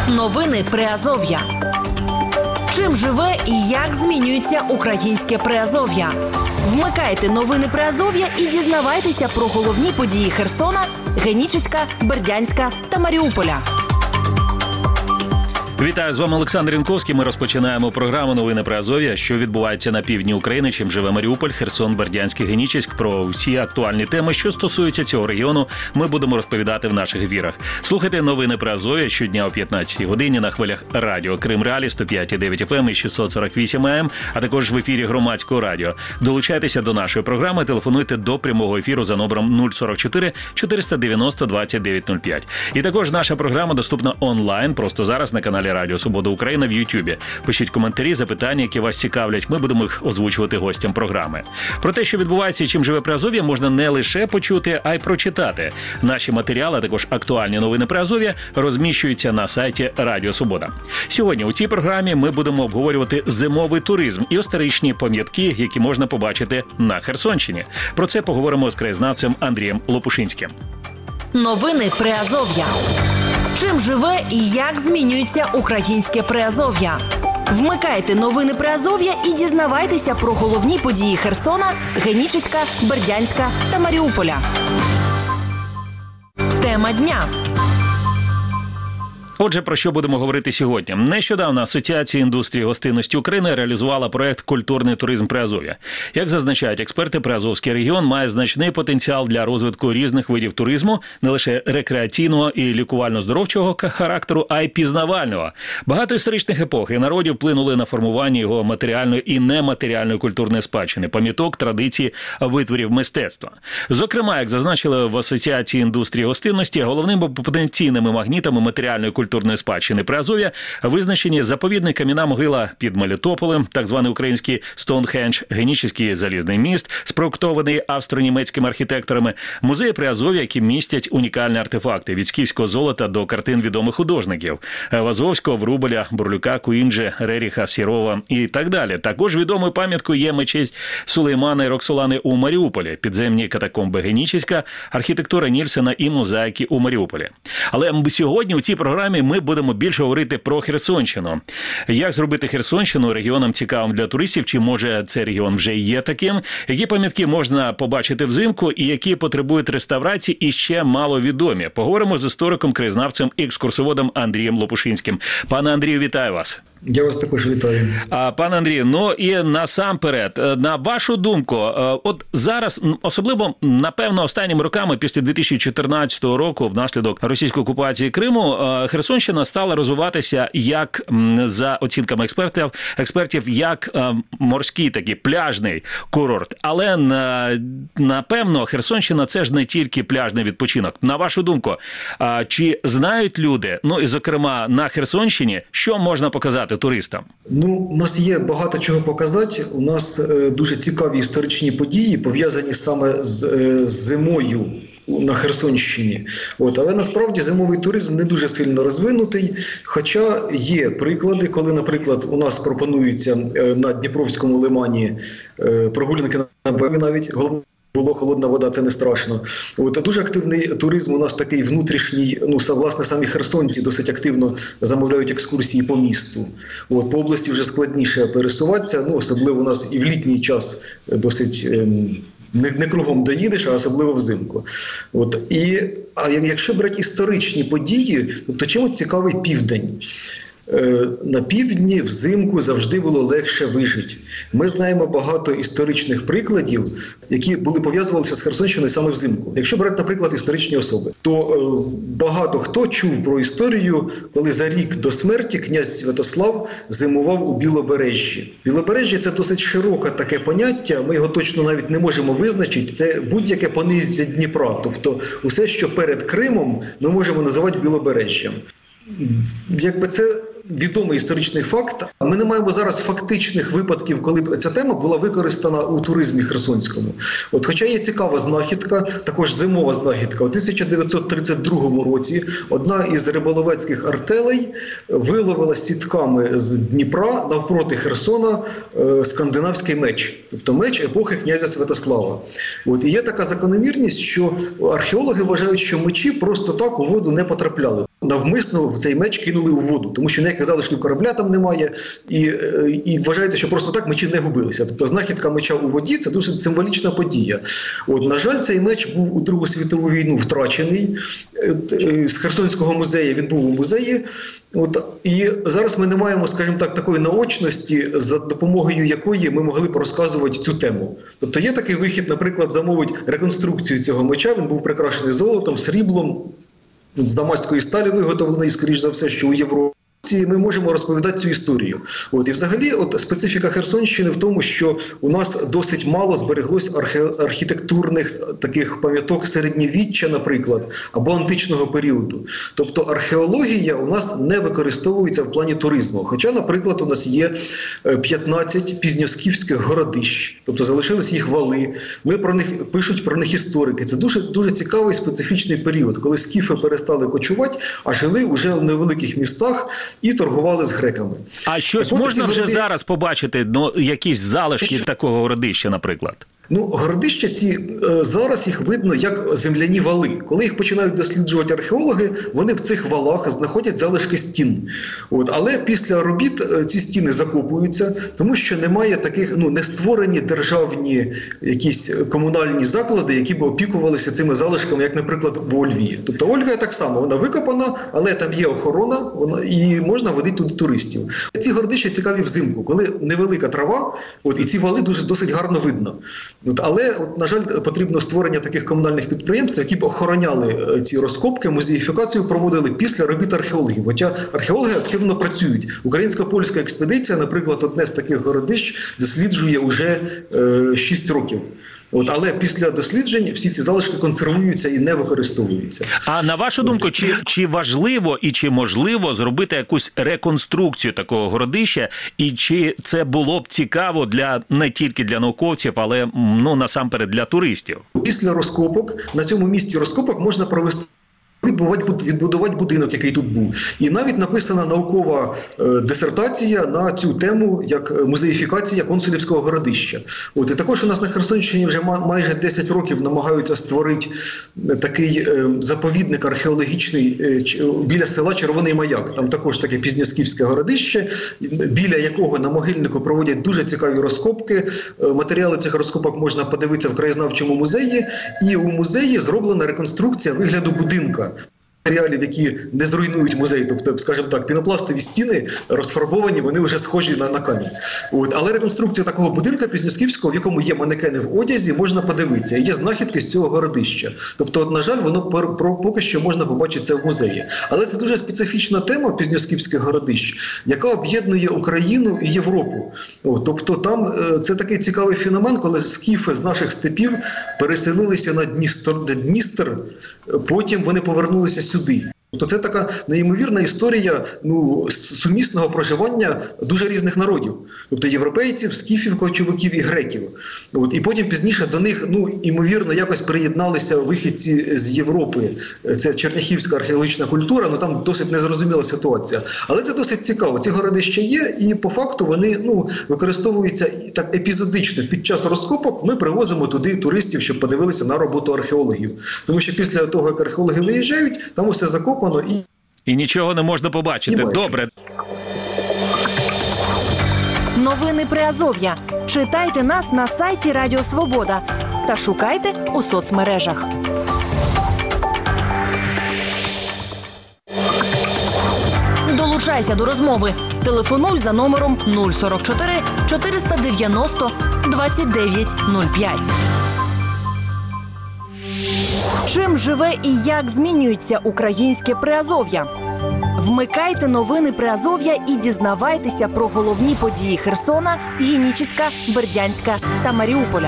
Новини Приазов'я. Чим живе і як змінюється українське Приазов'я? Вмикайте новини Приазов'я і дізнавайтеся про головні події Херсона, Генічеська, Бердянська та Маріуполя. Вітаю, з вами Олександр Янковський. Ми розпочинаємо програму «Новини Приазов'я», що відбувається на півдні України, чим живе Маріуполь, Херсон, Бердянський, Генічеськ. Про всі актуальні теми, що стосуються цього регіону, ми будемо розповідати в наших ефірах. Слухайте «Новини Приазов'я» щодня о 15-й годині на хвилях радіо Крим Реалі 105,9 FM і 648 АМ, а також в ефірі Громадського радіо. Долучайтеся до нашої програми, телефонуйте до прямого ефіру за номером 044 490 2905. І також наша програма доступна онлайн просто зараз на каналі Радіо Свобода Україна в Ютубі. Пишіть коментарі, запитання, які вас цікавлять. Ми будемо їх озвучувати гостям програми. Про те, що відбувається і чим живе Приазов'я, можна не лише почути, а й прочитати. Наші матеріали, а також актуальні новини Приазов'я розміщуються на сайті Радіо Свобода. Сьогодні у цій програмі ми будемо обговорювати зимовий туризм і історичні пам'ятки, які можна побачити на Херсонщині. Про це поговоримо з краєзнавцем Андрієм Лопушинським. Новини Приазов'я. Чим живе і як змінюється українське Приазов'я? Вмикайте новини Приазов'я і дізнавайтеся про головні події Херсона, Генічеська, Бердянська та Маріуполя. Тема дня. Отже, про що будемо говорити сьогодні? Нещодавно Асоціація індустрії гостинності України реалізувала проект «Культурний туризм Приазов'я». Як зазначають експерти, Приазовський регіон має значний потенціал для розвитку різних видів туризму, не лише рекреаційного і лікувально-здоровчого характеру, а й пізнавального. Багато історичних епох і народів вплинули на формування його матеріальної і нематеріальної культурної спадщини, пам'яток, традицій, витворів мистецтва. Зокрема, як зазначили в Асоціації індустрії гостинності, головними потенційними магнітами матеріальної культурної спадщини Приазов'я визначені заповідний кам'яна могила під Мелітополем, так званий український Стоунхендж, Генічеський залізний міст, спроектований австро-німецькими архітекторами, музеї Приазов'я, які містять унікальні артефакти від скіфського золота до картин відомих художників – Вазовського, Врубеля, Бурлюка, Куінджи, Реріха, Сірова і так далі. Також відомою пам'яткою є мечеть Сулеймана і Роксолани у Маріуполі, підземні катакомби Генічеська, архітектура Нільсена і мозаїки у Маріуполі. Але сьогодні у цій програмі ми будемо більше говорити про Херсонщину. Як зробити Херсонщину регіоном цікавим для туристів, чи може цей регіон вже є таким, які пам'ятки можна побачити взимку і які потребують реставрації і ще маловідомі. Поговоримо з істориком, краєзнавцем і екскурсоводом Андрієм Лопушинським. Пане Андрію, вітаю вас. Я вас також вітаю. Пане Андрію, ну і насамперед, на вашу думку, от зараз, особливо, напевно, останніми роками, після 2014 року, внаслідок російської окупації Криму, Херсонщина стала розвиватися як, за оцінками експертів, як морський такий пляжний курорт. Але, напевно, Херсонщина – це ж не тільки пляжний відпочинок. На вашу думку, чи знають люди, ну і, зокрема, на Херсонщині, що можна показати туристам? Ну, у нас є багато чого показати. У нас дуже цікаві історичні події, пов'язані саме з зимою на Херсонщині. Але насправді зимовий туризм не дуже сильно розвинутий, хоча є приклади, коли, наприклад, у нас пропонуються на Дніпровському лимані прогулянки на Бемі навіть, головне, було холодна вода, це не страшно. А дуже активний туризм у нас такий внутрішній, власне, самі херсонці досить активно замовляють екскурсії по місту. По області вже складніше пересуватися, особливо у нас і в літній час досить не кругом доїдеш, а особливо взимку. А якщо брати історичні події, то чим цікавий південь? На півдні взимку завжди було легше вижити. Ми знаємо багато історичних прикладів, які пов'язувалися з Херсонщиною саме взимку. Якщо брати, наприклад, історичні особи, то багато хто чув про історію, коли за рік до смерті князь Святослав зимував у Білобережжі. Білобережжя – це досить широке таке поняття, ми його точно навіть не можемо визначити. Це будь-яке понизя Дніпра, тобто усе, що перед Кримом, ми можемо називати Білобережжям. Це відомий історичний факт. Ми не маємо зараз фактичних випадків, коли б ця тема була використана у туризмі херсонському. Хоча є цікава знахідка, також зимова знахідка. У 1932 році одна із риболовецьких артелей виловила сітками з Дніпра навпроти Херсона скандинавський меч. Тобто меч епохи князя Святослава. І є така закономірність, що археологи вважають, що мечі просто так у воду не потрапляли. Навмисно в цей меч кинули у воду, тому що ніяких залишків корабля там немає, і вважається, що просто так мечі не губилися. Тобто знахідка меча у воді – це дуже символічна подія. На жаль, цей меч був у Другу світову війну втрачений. З Херсонського музею він був у музеї. І зараз ми не маємо, скажімо так, такої наочності, за допомогою якої ми могли б розказувати цю тему. Тобто є такий вихід, наприклад, замовить реконструкцію цього меча, він був прикрашений золотом, сріблом, з дамаської сталі виготовлений, скоріш за все, що у Європі. Ми можемо розповідати цю історію. І взагалі специфіка Херсонщини в тому, що у нас досить мало збереглось архітектурних таких пам'яток середньовіччя, наприклад, або античного періоду. Тобто археологія у нас не використовується в плані туризму. Хоча, наприклад, у нас є 15 пізньоскіфських городищ, тобто залишились їх вали. Пишуть про них історики. Це дуже цікавий специфічний період, коли скіфи перестали кочувати, а жили вже в невеликих містах і торгували з греками. А щось можна вже зараз побачити, якісь залишки такого городища, наприклад? Городища ці, зараз їх видно як земляні вали. Коли їх починають досліджувати археологи, вони в цих валах знаходять залишки стін. Але після робіт ці стіни закопуються, тому що немає таких, не створені державні якісь комунальні заклади, які б опікувалися цими залишками, як, наприклад, в Ольвії. Тобто Ольвія так само, вона викопана, але там є охорона, і можна водити туди туристів. Ці городища цікаві взимку, коли невелика трава, і ці вали досить гарно видно. Але, на жаль, потрібно створення таких комунальних підприємств, які б охороняли ці розкопки, музеїфікацію проводили після робіт археологів. Хоча археологи активно працюють. Українсько-польська експедиція, наприклад, одне з таких городищ досліджує уже 6 років. Але після досліджень всі ці залишки консервуються і не використовуються. А на вашу думку, чи важливо і чи можливо зробити якусь реконструкцію такого городища, і чи це було б цікаво не тільки для науковців, але насамперед для туристів? Після розкопок, на цьому місці розкопок можна провести відбудувати будинок, який тут був. І навіть написана наукова дисертація на цю тему, як музеїфікація консулівського городища. І також у нас на Херсонщині вже майже 10 років намагаються створити такий заповідник археологічний біля села Червоний Маяк. Там також таке пізньоскіфське городище, біля якого на могильнику проводять дуже цікаві розкопки. Матеріали цих розкопок можна подивитися в краєзнавчому музеї. І у музеї зроблена реконструкція вигляду будинка. Матеріалів, які не зруйнують музей, тобто, скажімо так, пінопластові стіни розфарбовані, вони вже схожі на камінь. Але реконструкцію такого будинка пізньоскіфського, в якому є манекени в одязі, можна подивитися. Є знахідки з цього городища. Тобто, на жаль, воно поки що можна побачити це в музеї. Але це дуже специфічна тема пізньоскіфських городищ, яка об'єднує Україну і Європу. Тобто, там це такий цікавий феномен, коли скіфи з наших степів переселилися на Дністр, потім вони повернулися сюди. Тобто це така неймовірна історія сумісного проживання дуже різних народів. Тобто європейців, скіфів, кочовиків і греків. І потім пізніше до них, ймовірно, якось приєдналися вихідці з Європи. Це черняхівська археологічна культура, там досить незрозуміла ситуація. Але це досить цікаво. Ці городища є, і по факту вони використовуються так епізодично. Під час розкопок ми привозимо туди туристів, щоб подивилися на роботу археологів. Тому що після того, як археологи виїжджають, там усе закопано. І нічого не можна побачити. Добре. Новини Приазов'я. Читайте нас на сайті Радіо Свобода та шукайте у соцмережах. Долучайся до розмови. Телефонуй за номером 044 490 2905. Чим живе і як змінюється українське Приазов'я? Вмикайте новини Приазов'я і дізнавайтеся про головні події Херсона, Генічеська, Бердянська та Маріуполя.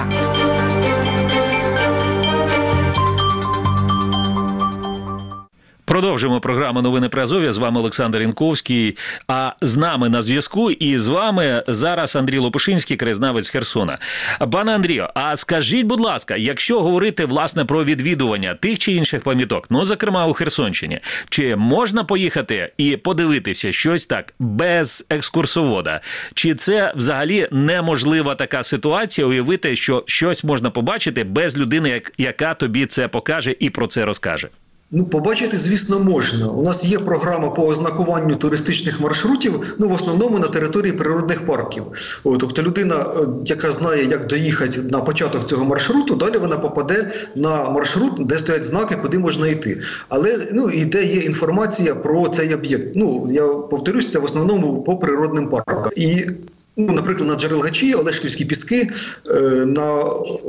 Продовжуємо програму «Новини Приазов'я». З вами Олександр Інковський, а з нами на зв'язку і з вами зараз Андрій Лопушинський, краєзнавець Херсона. Пане Андрію, а скажіть, будь ласка, якщо говорити, власне, про відвідування тих чи інших пам'яток, ну, зокрема, у Херсонщині, чи можна поїхати і подивитися щось так без екскурсовода? Чи це взагалі неможлива така ситуація, уявити, що щось можна побачити без людини, яка тобі це покаже і про це розкаже? Ну, побачити, звісно, можна. У нас є програма по ознакуванню туристичних маршрутів, ну, в основному на території природних парків. Тобто людина, яка знає, як доїхати на початок цього маршруту, далі вона попаде на маршрут, де стоять знаки, куди можна йти. Але, ну, і де є інформація про цей об'єкт. Ну, я повторюсь, це в основному по природним паркам. І ну, наприклад, на Джерелгачі, Олешківські піски, на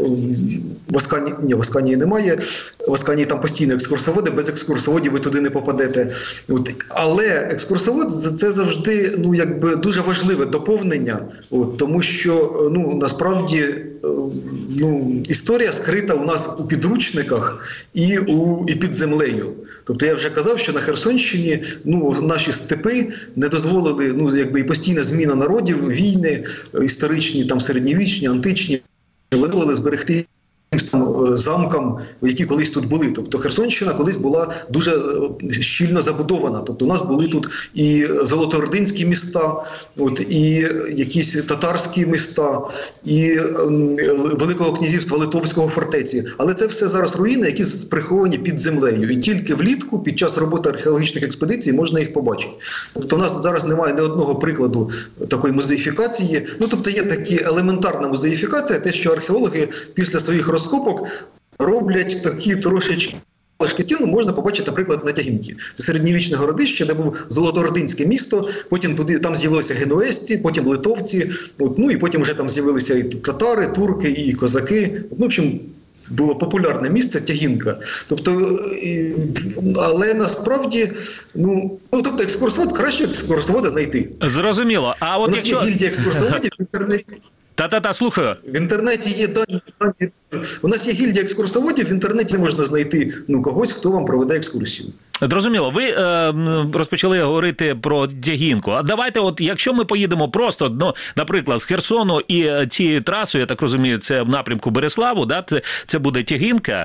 Восканії немає, в Восканії там постійно екскурсоводи, без екскурсоводів ви туди не попадете. Але екскурсовод – це завжди, ну, якби дуже важливе доповнення, тому що, ну, насправді, ну, історія скрита у нас у підручниках і під землею. Тобто я вже казав, що на Херсонщині, ну, наші степи не дозволили, ну, якби і постійна зміна народів, війни історичні, там середньовічні, античні, дозволили зберегти там замкам, які колись тут були. Тобто Херсонщина колись була дуже щільно забудована. Тобто у нас були тут і золотоординські міста, і якісь татарські міста, і Великого князівства Литовського фортеці. Але це все зараз руїни, які приховані під землею. І тільки влітку, під час роботи археологічних експедицій, можна їх побачити. Тобто у нас зараз немає ні одного прикладу такої музеїфікації. Ну, тобто є такі елементарна музеїфікація, те, що археологи після своїх розкопок роблять такі трошечки стіну, можна побачити, наприклад, на Тягінці. Це середньовічне городище, де був Золотоординське місто, потім там з'явилися генуезці, потім литовці, ну і потім вже там з'явилися і татари, турки, і козаки. Ну, в общем, було популярне місце Тягінка. Тобто, але насправді, ну, тобто екскурсовод, краще екскурсовода знайти. Зрозуміло. А от якщо... У нас є гільдія екскурсоводів в інтернеті. Слухаю. В інтернеті є дані. У нас є гільдія екскурсоводів, в інтернеті можна знайти, ну, когось, хто вам проведе екскурсію. Зрозуміло. Ви розпочали говорити про Тягінку. А давайте, от, якщо ми поїдемо просто, ну, наприклад, з Херсону і цією трасою, я так розумію, це в напрямку Береславу, да? Це буде Тягінка.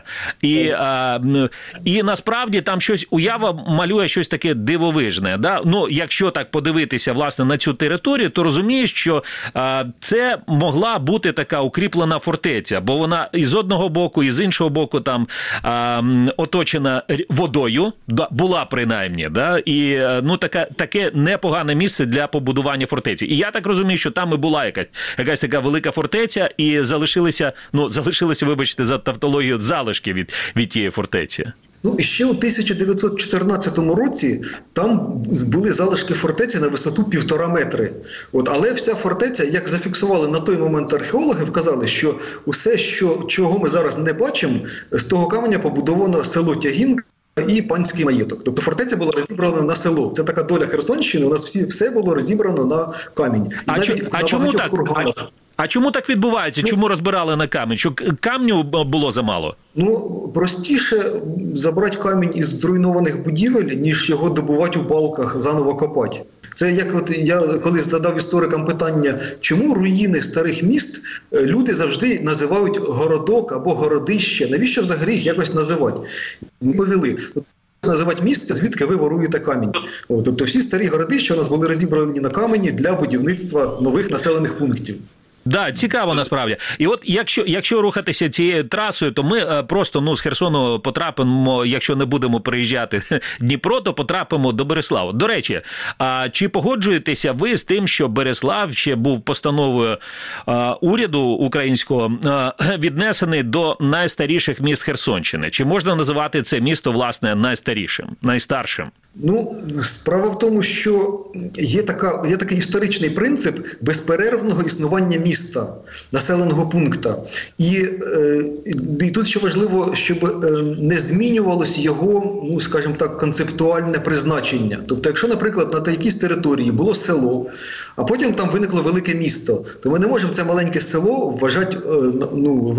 І насправді там щось, уява малює щось таке дивовижне. Да? Ну, якщо так подивитися, власне, на цю територію, то розумієш, що це могла бути така укріплена фортеця, бо вона і з одного боку, і з іншого боку там оточена водою, була принаймні, да? І ну, таке непогане місце для побудування фортеці. І я так розумію, що там і була якась така велика фортеця, і залишилися, вибачте за тавтологію, залишки від тієї фортеці. Ну, і ще у 1914 році там були залишки фортеці на висоту 1,5 метри. Але вся фортеця, як зафіксували на той момент археологи, вказали, що усе, чого ми зараз не бачимо, з того каменя побудовано село Тягінка і панський маєток. Тобто фортеця була розібрана на село. Це така доля Херсонщини, у нас все було розібрано на камінь. А чому так відбувається? Чому розбирали на камінь? Що камню було замало? Ну, простіше забрати камінь із зруйнованих будівель, ніж його добувати у балках, заново копати. Це як от я колись задав історикам питання, чому руїни старих міст люди завжди називають городок або городище? Навіщо взагалі їх якось називати? Ми повіли. Називати місце, звідки ви воруєте камінь. Тобто всі старі городища у нас були розібрані на камені для будівництва нових населених пунктів. Да, цікаво насправді. І от якщо рухатися цією трасою, то ми просто з Херсону потрапимо, якщо не будемо переїжджати Дніпро, то потрапимо до Береславу. До речі, чи погоджуєтеся ви з тим, що Береслав ще був постановою уряду українського віднесений до найстаріших міст Херсонщини? Чи можна називати це місто, власне, найстаршим? Ну, справа в тому, що є такий історичний принцип безперервного існування міста, населеного пункту. І тут ще важливо, щоб не змінювалося його, ну, скажімо так, концептуальне призначення. Тобто, якщо, наприклад, на якійсь території було село, а потім там виникло велике місто, то ми не можемо це маленьке село вважати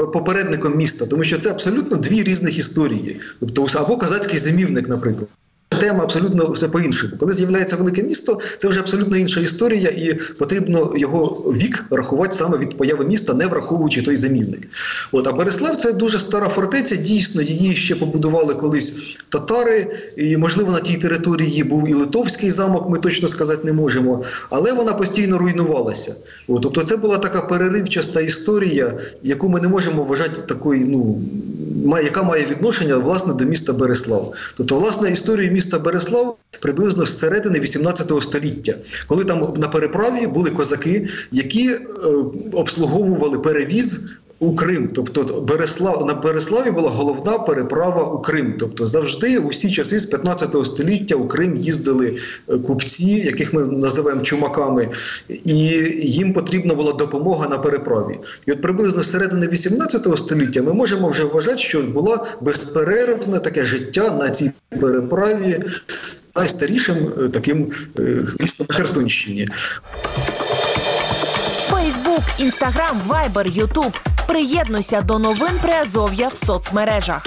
попередником міста, тому що це абсолютно дві різних історії. Тобто, або козацький зимівник, наприклад. тема, абсолютно все по-іншому. Коли з'являється велике місто, це вже абсолютно інша історія, і потрібно його вік рахувати саме від появи міста, не враховуючи той замінник. А Берислав – це дуже стара фортеця, дійсно, її ще побудували колись татари, і, можливо, на тій території був і Литовський замок, ми точно сказати не можемо, але вона постійно руйнувалася. Тобто це була така переривчаста історія, яку ми не можемо вважати такою, яка має відношення, власне, до міста Берислав. Тобто, власне, історію міста Берислав приблизно з середини 18 століття, коли там на переправі були козаки, які обслуговували перевіз у Крим. Тобто на Бериславі була головна переправа у Крим. Тобто завжди, у всі часи з 15 століття у Крим їздили купці, яких ми називаємо чумаками, і їм потрібна була допомога на переправі. І от приблизно з середини 18 століття ми можемо вже вважати, що була безперервне таке життя на цій переправі найстарішим таким містом на Херсонщині. Фейсбук, Інстаграм, Вайбер, Ютуб. Приєднуйся до новин Приазов'я в соцмережах.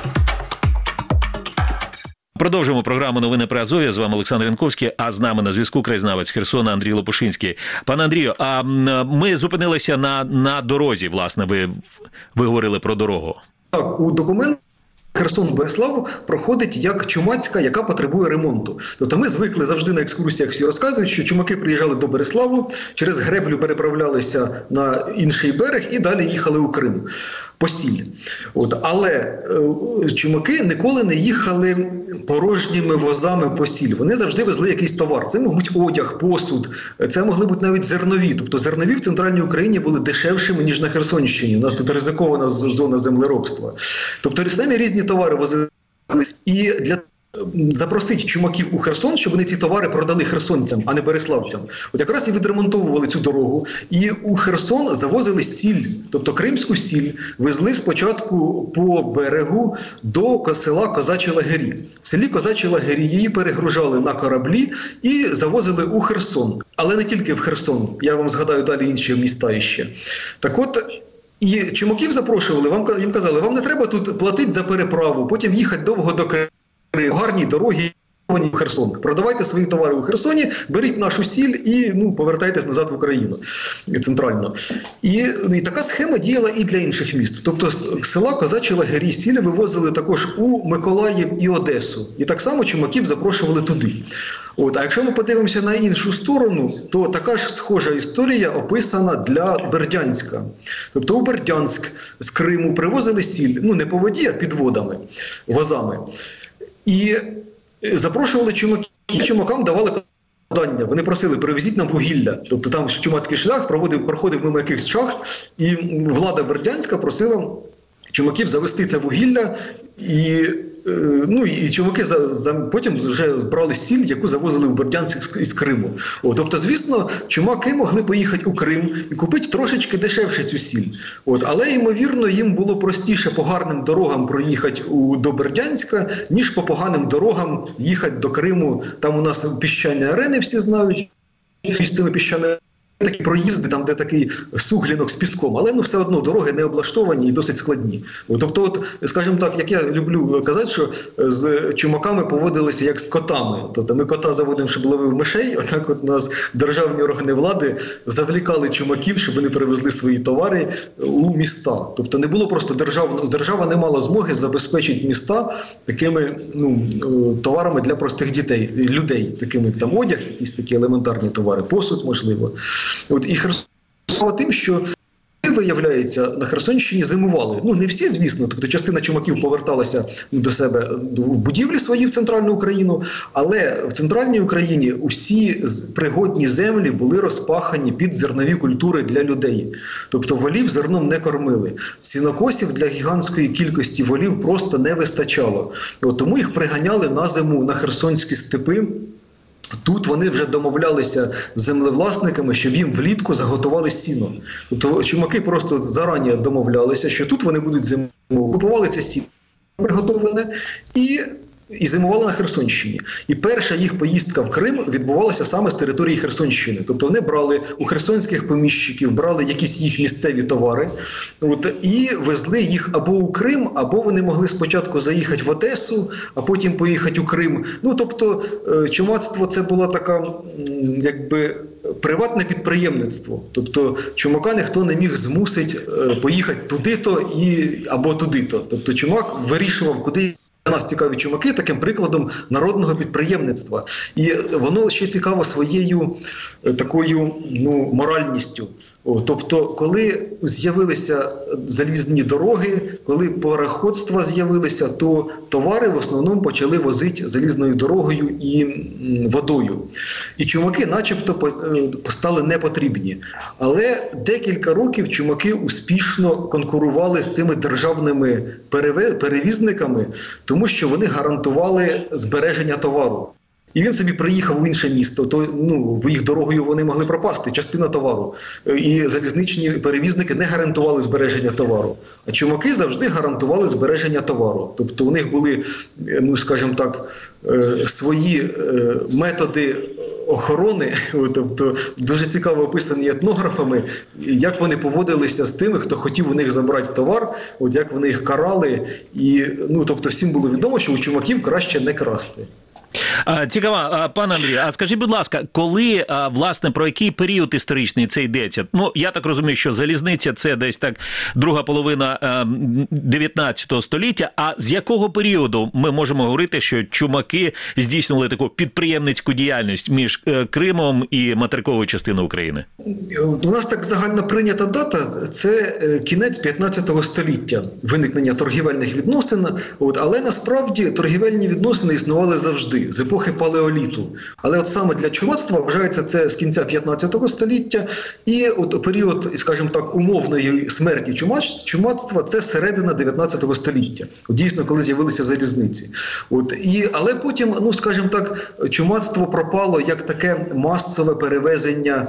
Продовжуємо програму «Новини Приазов'я». З вами Олександр Янковський, а з нами на зв'язку краєзнавець Херсона Андрій Лопушинський. Пане Андрію, а ми зупинилися на дорозі, власне, ви говорили про дорогу. Так, у документі Херсон-Берислав проходить як чумацька, яка потребує ремонту. Тобто ми звикли завжди на екскурсіях, всі розказують, що чумаки приїжджали до Бериславу, через греблю переправлялися на інший берег і далі їхали у Крим по сіль. Але чумаки ніколи не їхали порожніми возами по сіль. Вони завжди везли якийсь товар. Це мог бути одяг, посуд, це могли бути навіть зернові. Тобто зернові в Центральній Україні були дешевшими, ніж на Херсонщині. У нас тут ризикована зона землеробства. Тобто самі різні товари возили. І для запросити чумаків у Херсон, щоб вони ці товари продали херсонцям, а не бериславцям. Якраз і відремонтовували цю дорогу, і у Херсон завозили сіль, тобто кримську сіль, везли спочатку по берегу до села Козачі Лагері. В селі Козачі Лагері її перегружали на кораблі і завозили у Херсон. Але не тільки в Херсон, я вам згадаю далі інші міста іще. Так от, і чумаків запрошували, їм казали, вам не треба тут платити за переправу, потім їхати довго до Криму. Гарні дороги в Херсон. Продавайте свої товари у Херсоні, беріть нашу сіль і повертайтесь назад в Україну центрально. І така схема діяла і для інших міст. Тобто з села Козачі Лагері сіль вивозили також у Миколаїв і Одесу. І так само чумаків запрошували туди. А якщо ми подивимося на іншу сторону, то така ж схожа історія описана для Бердянська. Тобто у Бердянськ з Криму привозили сіль, не по воді, а підводами, возами. І запрошували чумаків, чумакам давали завдання. Вони просили, привезіть нам вугілля. Тобто там чумацький шлях проходив мимо якихось шахт, і влада Бердянська просила чумаків завести це вугілля, і чумаки потім вже брали сіль, яку завозили в Бердянськ із Криму. Тобто, звісно, чумаки могли поїхати у Крим і купити трошечки дешевше цю сіль. Але, ймовірно, їм було простіше по гарним дорогам проїхати до Бердянська, ніж по поганим дорогам їхати до Криму. Там у нас піщані арени, всі знають, з цими піщаними такі проїзди, там де такий суглінок з піском, але все одно дороги не облаштовані і досить складні. Тобто, скажімо так, як я люблю казати, що з чумаками поводилися як з котами. Тобто ми кота заводимо, щоб ловив мишей, отак от нас державні органи влади завлікали чумаків, щоб вони привезли свої товари у міста. Тобто не було просто держава не мала змоги забезпечити міста такими товарами для простих людей, такими як там одяг, якісь такі елементарні товари, посуд, можливо. І Херсон тим, що виявляється, на Херсонщині зимували. Не всі, звісно, тобто частина чумаків поверталася до себе в будівлі свої в Центральну Україну, але в Центральній Україні усі пригодні землі були розпахані під зернові культури для людей. Тобто волів зерном не кормили. Сінокосів для гігантської кількості волів просто не вистачало. Тому їх приганяли на зиму на херсонські степи. Тут вони вже домовлялися з землевласниками, щоб їм влітку заготували сіно. Тобто чумаки просто зарані домовлялися, що тут вони будуть зимою. Купували це сіно приготовлене і і зимували на Херсонщині. І перша їх поїздка в Крим відбувалася саме з території Херсонщини. Тобто вони брали у херсонських поміщиків, брали якісь їх місцеві товари і везли їх або у Крим, або вони могли спочатку заїхати в Одесу, а потім поїхати у Крим. Тобто чумацтво – це була така, якби, приватне підприємництво. Тобто чумака ніхто не міг змусити поїхати туди-то або туди-то. Тобто чумак вирішував, куди для нас цікаві чумаки, таким прикладом народного підприємництва. І воно ще цікаво своєю такою моральністю. Тобто, коли з'явилися залізні дороги, коли пароходства з'явилися, то товари в основному почали возити залізною дорогою і водою. І чумаки начебто стали непотрібні. Але декілька років чумаки успішно конкурували з цими державними перевізниками, тому що вони гарантували збереження товару. І він собі приїхав у інше місто, то їх дорогою вони могли пропасти, частина товару. І залізничні перевізники не гарантували збереження товару. А чумаки завжди гарантували збереження товару. Тобто у них були, скажімо так, свої методи охорони, тобто дуже цікаво описані етнографами, як вони поводилися з тими, хто хотів у них забрати товар, як вони їх карали. І, тобто всім було відомо, що у чумаків краще не красти. Цікаво, пане Андрію, а скажіть, будь ласка, коли, власне, про який період історичний це йдеться? Я так розумію, що залізниця – це десь так друга половина 19 століття, а з якого періоду ми можемо говорити, що чумаки здійснювали таку підприємницьку діяльність між Кримом і материковою частиною України? У нас так загально прийнята дата – це кінець 15 століття, виникнення торгівельних відносин, але насправді торгівельні відносини існували завжди, з епохи палеоліту. Але саме для чумацтва вважається це з кінця 15 століття, і період, скажімо так, умовної смерті чумацтва – це середина 19 століття. Дійсно, коли з'явилися залізниці. Але потім, скажімо так, чумацтво пропало як таке масове перевезення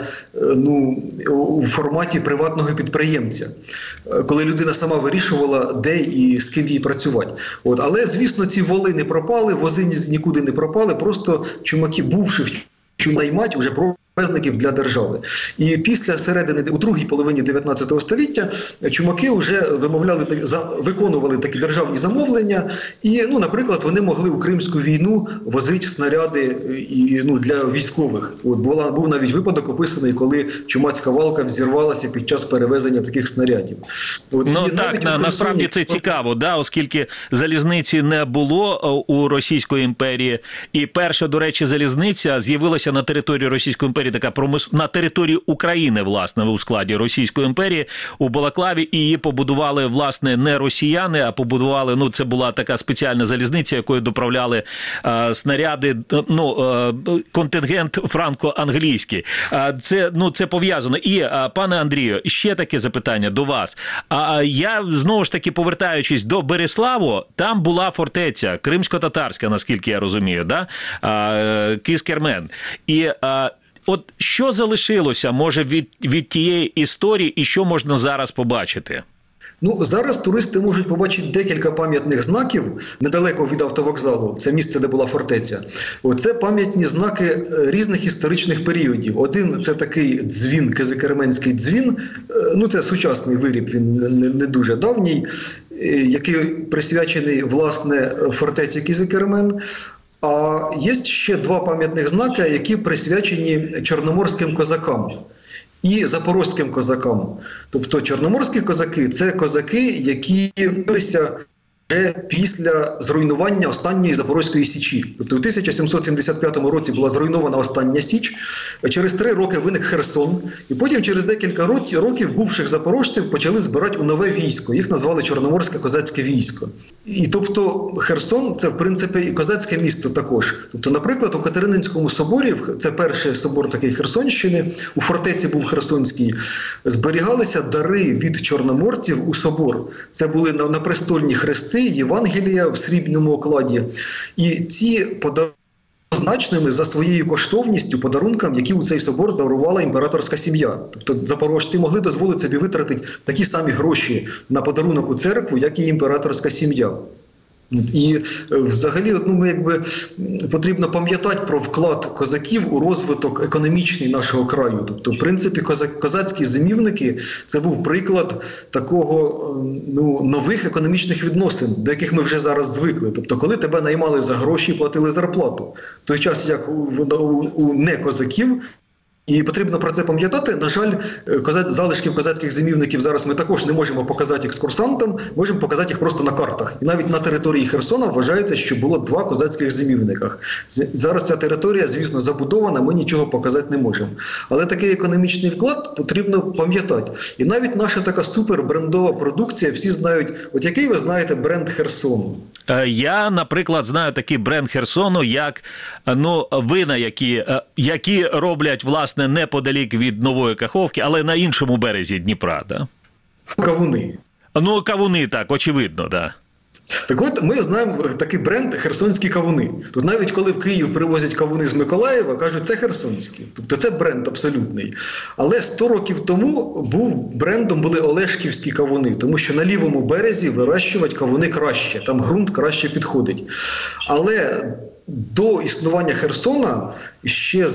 у форматі приватного підприємця, коли людина сама вирішувала, де і з ким їй працювати. Але, звісно, ці воли не пропали, вози нікуди не пропали, просто чумаки, бувши наймати вже перевізників для держави. І після середини, у другій половині 19 століття, чумаки вже виконували такі державні замовлення, і, наприклад, вони могли у Кримську війну возити снаряди для військових. Був навіть випадок описаний, коли чумацька валка взірвалася під час перевезення таких снарядів. Насправді це цікаво, оскільки залізниці не було у Російської імперії, і перша, до речі, залізниця з'явилася на території Російської імперії, на території України, власне, у складі Російської імперії, у Балаклаві, і її побудували, власне, не росіяни, а побудували, це була така спеціальна залізниця, якою доправляли снаряди, контингент франко-англійський. Це пов'язано. І, пане Андрію, ще таке запитання до вас. Я, знову ж таки, повертаючись до Береславу, там була фортеця, кримсько-татарська, наскільки я розумію, Кіскермен. І що залишилося, може, від тієї історії, і що можна зараз побачити? Зараз туристи можуть побачити декілька пам'ятних знаків недалеко від автовокзалу. Це місце, де була фортеця. Це пам'ятні знаки різних історичних періодів. Один – це такий дзвін, Кизикерменський дзвін. Це сучасний виріб, він не дуже давній, який присвячений, власне, фортеці Кизикермен. А є ще два пам'ятних знаки, які присвячені чорноморським козакам і запорозьким козакам. Тобто чорноморські козаки – це козаки, які билися вже після зруйнування останньої Запорозької Січі. Тобто у 1775 році була зруйнована остання Січ, через 3 роки виник Херсон, і потім через декілька років бувших запорожців почали збирати у нове військо. Їх назвали Чорноморське козацьке військо. І тобто Херсон – це, в принципі, і козацьке місто також. Тобто, наприклад, у Катерининському соборі, це перший собор такий Херсонщини, у фортеці був Херсонський, зберігалися дари від чорноморців у собор. Це були напрестольні хрести, Євангелія в срібному окладі. І ці подарунки значними за своєю коштовністю подарункам, які у цей собор дарувала імператорська сім'я. Тобто запорожці могли дозволити собі витратити такі самі гроші на подарунок у церкву, як і імператорська сім'я. І взагалі потрібно пам'ятати про вклад козаків у розвиток економічний нашого краю. Тобто, в принципі, козацькі зимівники – це був приклад такого нових економічних відносин, до яких ми вже зараз звикли. Тобто, коли тебе наймали за гроші і платили зарплату. В той час, як у некозаків, і потрібно про це пам'ятати. На жаль, залишків козацьких зимівників зараз ми також не можемо показати екскурсантам, можемо показати їх просто на картах. І навіть на території Херсона вважається, що було 2 козацьких зимівниках. Зараз ця територія, звісно, забудована, ми нічого показати не можемо. Але такий економічний вклад потрібно пам'ятати. І навіть наша така супербрендова продукція, всі знають, от який ви знаєте бренд Херсону? Я, наприклад, знаю такий бренд Херсону, як вина, які роблять, власне, неподалік від Нової Каховки, але на іншому березі Дніпра, да? Кавуни. Кавуни, так, очевидно, да. Так от, ми знаємо такий бренд «Херсонські кавуни». Тут навіть коли в Київ привозять кавуни з Миколаєва, кажуть, це херсонські. Тобто це бренд абсолютний. Але 100 років тому брендом були олешківські кавуни, тому що на лівому березі вирощувати кавуни краще, там ґрунт краще підходить. Але до існування Херсона ще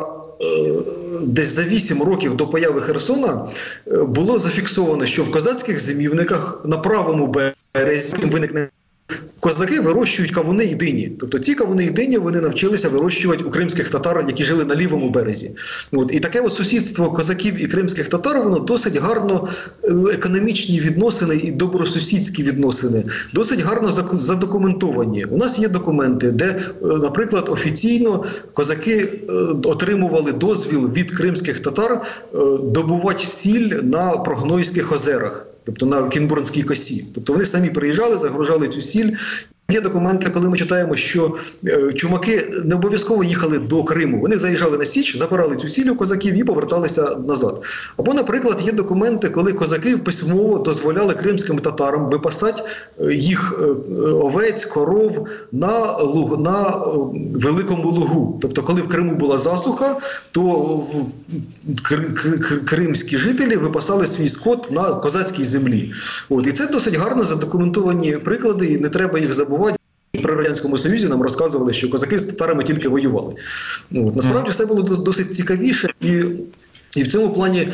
десь за 8 років до появи Херсона було зафіксовано, що в козацьких зимівниках на правому березі виникне козаки вирощують кавуни і дині. Тобто ці кавуни і дині вони навчилися вирощувати у кримських татар, які жили на лівому березі. І таке сусідство козаків і кримських татар, воно досить гарно, економічні відносини і добросусідські відносини, досить гарно задокументовані. У нас є документи, де, наприклад, офіційно козаки отримували дозвіл від кримських татар добувати сіль на Прогнойських озерах. Тобто на Кінбурнській косі. Тобто вони самі приїжджали, загружали цю сіль. Є документи, коли ми читаємо, що чумаки не обов'язково їхали до Криму. Вони заїжджали на Січ, забирали цю сіль у козаків і поверталися назад. Або, наприклад, є документи, коли козаки письмово дозволяли кримським татарам випасати їх овець, коров на великому лугу. Тобто, коли в Криму була засуха, то кримські жителі випасали свій скот на козацькій землі. І це досить гарно задокументовані приклади, і не треба їх забувати. При Радянському Союзі нам розказували, що козаки з татарами тільки воювали. Насправді все було досить цікавіше, і в цьому плані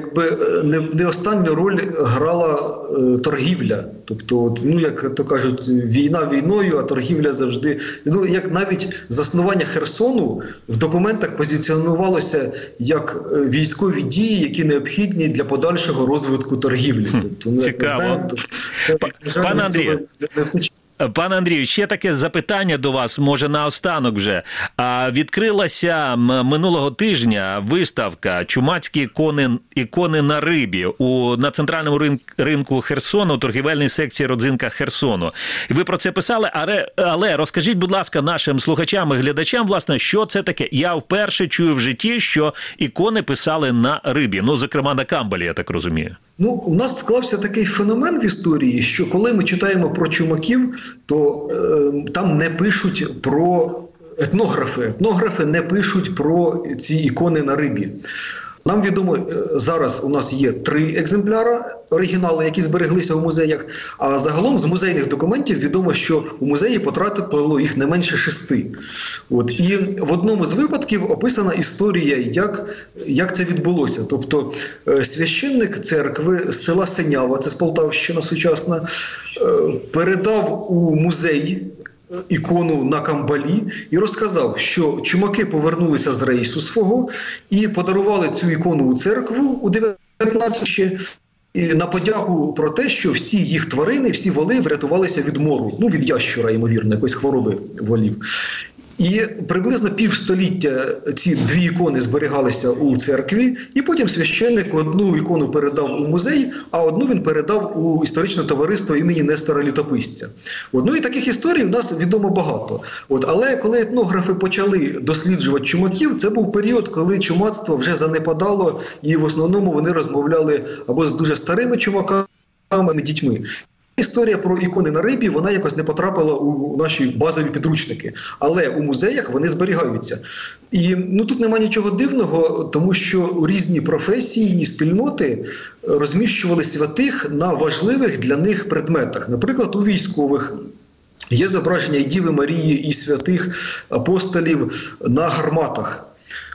не останню роль грала торгівля. Тобто, як то кажуть, війна війною, а торгівля завжди. Як навіть заснування Херсону в документах позиціонувалося як військові дії, які необхідні для подальшого розвитку торгівлі. Тобто, цікаво. Пане Андрію, Пане Андрію, ще таке запитання до вас, може наостанок вже. Відкрилася минулого тижня виставка «Чумацькі ікони на рибі» на центральному ринку Херсону, торгівельній секції «Родзинка Херсону». І ви про це писали, але розкажіть, будь ласка, нашим слухачам і глядачам, власне, що це таке? Я вперше чую в житті, що ікони писали на рибі, зокрема на камбалі, я так розумію. У нас склався такий феномен в історії, що коли ми читаємо про чумаків, то там не пишуть про етнографи. Етнографи не пишуть про ці ікони на рибі. Нам відомо, зараз у нас є 3 екземпляри, оригінали, які збереглися у музеях, а загалом з музейних документів відомо, що у музеї потрапило їх не менше 6. І в одному з випадків описана історія, як це відбулося. Тобто священник церкви з села Синява, це з Полтавщина сучасна, передав у музей ікону на камбалі і розказав, що чумаки повернулися з рейсу свого і подарували цю ікону у церкву у 19-ті на подяку про те, що всі їх тварини, всі воли врятувалися від мору, від ящура, ймовірно, якоїсь хвороби волів. І приблизно півстоліття ці 2 ікони зберігалися у церкві, і потім священник одну ікону передав у музей, а одну він передав у історичне товариство імені Нестора Літописця. І таких історій у нас відомо багато. Але коли етнографи почали досліджувати чумаків, це був період, коли чумацтво вже занепадало, і в основному вони розмовляли або з дуже старими чумаками, дітьми. Історія про ікони на рибі, вона якось не потрапила у наші базові підручники. Але у музеях вони зберігаються. І тут нема нічого дивного, тому що у різні професійні спільноти розміщували святих на важливих для них предметах. Наприклад, у військових Є зображення і Діви Марії, і святих апостолів на гарматах.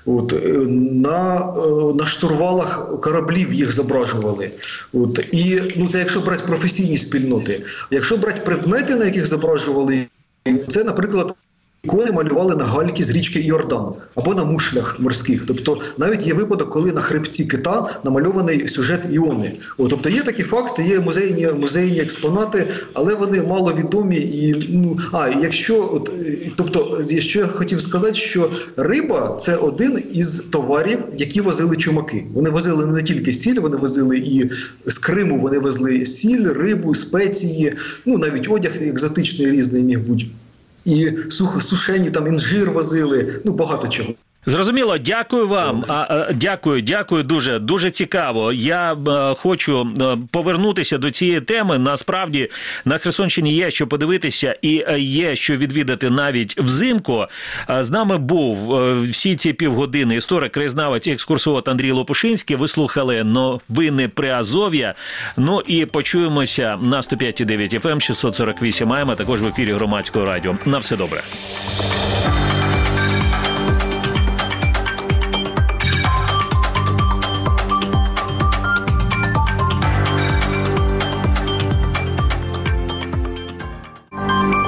На штурвалах кораблів їх зображували. І це якщо брати професійні спільноти. Якщо брати предмети, на яких зображували, це, наприклад, ікони малювали на гальки з річки Йордан або на мушлях морських. Тобто навіть є випадок, коли на хребці кита намальований сюжет Іони. Тобто є такі факти, є музейні експонати, але вони маловідомі. Якщо я хотів сказати, що риба – це один із товарів, які возили чумаки. Вони возили не тільки сіль, вони возили і з Криму вони везли сіль, рибу, спеції, навіть одяг екзотичний різний міг бути. І сушені там інжир возили, багато чого. Зрозуміло, дякую вам. Дякую, дуже цікаво. Я хочу повернутися до цієї теми. Насправді, на Херсонщині є що подивитися і є що відвідати навіть взимку. З нами був всі ці півгодини історик, краєзнавець і екскурсовод Андрій Лопушинський. Ви слухали новини Приазов'я. І почуємося на 105,9 FM, 648 АМ, а також в ефірі Громадського радіо. На все добре.